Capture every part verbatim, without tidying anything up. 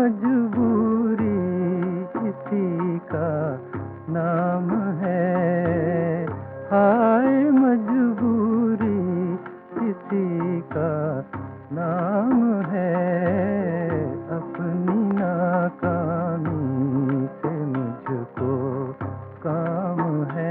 मजबूरी इसी का नाम है, हाय मजबूरी इसी का नाम है। अपनी नाकामी से मुझको काम है।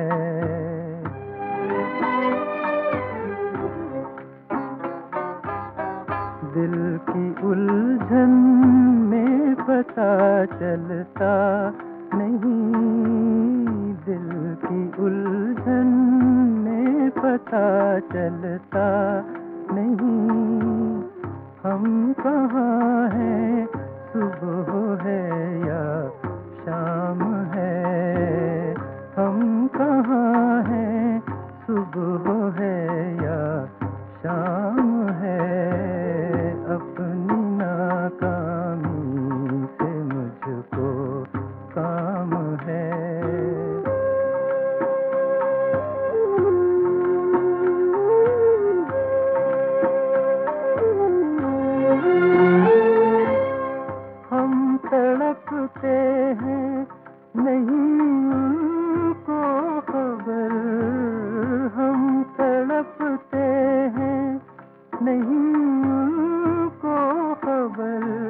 दिल की उलझन में पता चलता नहीं, दिल की उलझन में पता चलता नहीं। हम कहाँ हैं, सुबह है या शाम है। हम कहाँ हैं, सुबह है या शाम है। अपनी नाकामी से मुझको काम है। हम तड़पते हैं नहीं उनको खबर, हम तड़पते हैं नहीं उनको खबर।